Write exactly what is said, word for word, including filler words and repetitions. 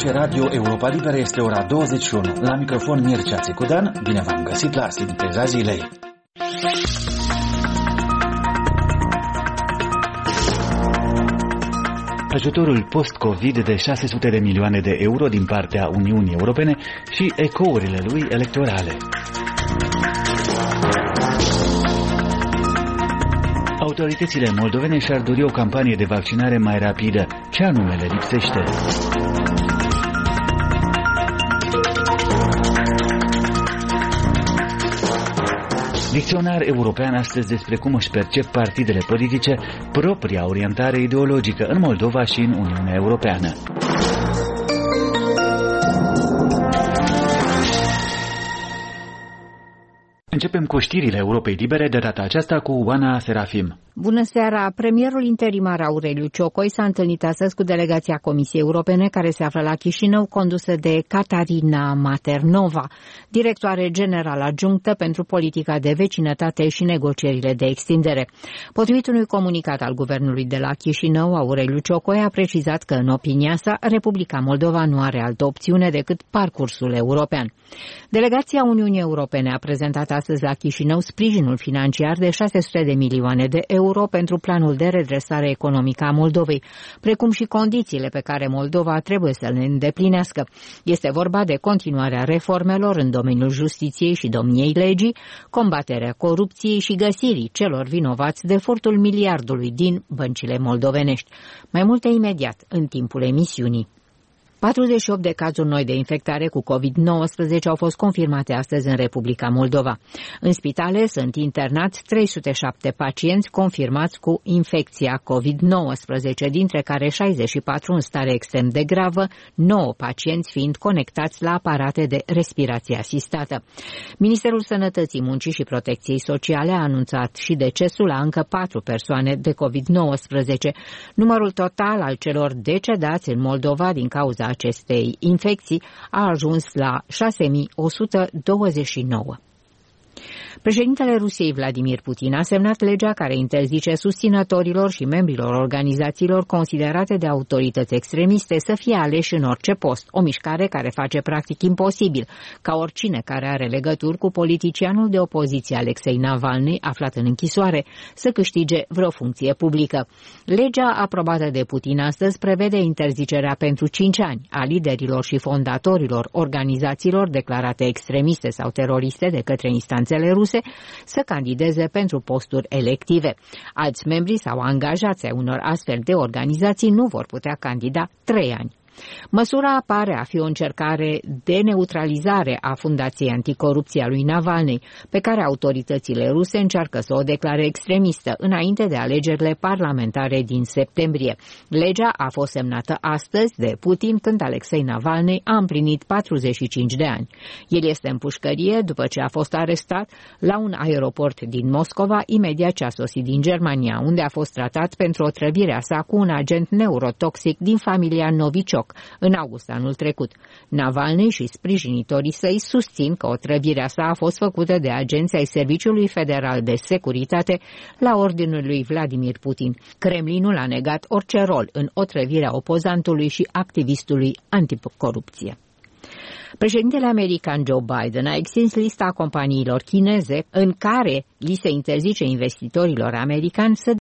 Aici Radio Europa Liberă, este ora douăzeci și unu. La microfon Mircea Țicudan, bine v-am găsit la Sinteza Zilei. Ajutorul post-Covid de șase sute de milioane de euro din partea Uniunii Europene și ecourile lui electorale. Autoritățile moldovene și-ar dori o campanie de vaccinare mai rapidă. Ce anume le lipsește? Dicționar european astăzi despre cum își percep partidele politice propria orientare ideologică în Moldova și în Uniunea Europeană. Începem cu știrile Europei Libere, de data aceasta cu Oana Serafim. Bună seara! Premierul interimar Aureliu Ciocoi s-a întâlnit astăzi cu delegația Comisiei Europene care se află la Chișinău, condusă de Catarina Maternova, directoare generală adjunctă pentru politica de vecinătate și negocierile de extindere. Potrivit unui comunicat al guvernului de la Chișinău, Aureliu Ciocoi a precizat că, în opinia sa, Republica Moldova nu are altă opțiune decât parcursul european. Delegația Uniunii Europene a prezentat astăzi la Chișinău sprijinul financiar de șase sute de milioane de euro pentru planul de redresare economică a Moldovei, precum și condițiile pe care Moldova trebuie să le îndeplinească. Este vorba de continuarea reformelor în domeniul justiției și domniei legii, combaterea corupției și găsirii celor vinovați de furtul miliardului din băncile moldovenești. Mai multe imediat, în timpul emisiunii. patruzeci și opt de cazuri noi de infectare cu covid nouăsprezece au fost confirmate astăzi în Republica Moldova. În spitale sunt internați trei sute șapte pacienți confirmați cu infecția covid nouăsprezece, dintre care șaizeci și patru în stare extrem de gravă, nouă pacienți fiind conectați la aparate de respirație asistată. Ministerul Sănătății, Muncii și Protecției Sociale a anunțat și decesul la încă patru persoane de covid nouăsprezece. Numărul total al celor decedați în Moldova din cauza acestei infecții a ajuns la șase mii o sută douăzeci și nouă. Președintele Rusiei Vladimir Putin a semnat legea care interzice susținătorilor și membrilor organizațiilor considerate de autorități extremiste să fie aleși în orice post, o mișcare care face practic imposibil ca oricine care are legături cu politicianul de opoziție Alexei Navalny, aflat în închisoare, să câștige vreo funcție publică. Legea aprobată de Putin astăzi prevede interzicerea pentru cinci ani a liderilor și fondatorilor organizațiilor declarate extremiste sau teroriste de către instanțele ruse să candideze pentru posturi elective. Alți membri sau angajați ai unor astfel de organizații nu vor putea candida trei ani. Măsura pare a fi o încercare de neutralizare a Fundației Anticorupție a lui Navalny, pe care autoritățile ruse încearcă să o declare extremistă înainte de alegerile parlamentare din septembrie. Legea a fost semnată astăzi de Putin când Alexei Navalny a împlinit patruzeci și cinci de ani. El este în pușcărie după ce a fost arestat la un aeroport din Moscova imediat ce a sosit din Germania, unde a fost tratat pentru otrăvirea sa cu un agent neurotoxic din familia Novichok în august anul trecut. Navalny și sprijinitorii săi susțin că otrăvirea sa a fost făcută de agenții ai Serviciului Federal de Securitate la ordinul lui Vladimir Putin. Kremlinul a negat orice rol în otrăvirea opozantului și activistului anticorupție. Președintele american Joe Biden a extins lista companiilor chineze în care li se interzice investitorilor americani să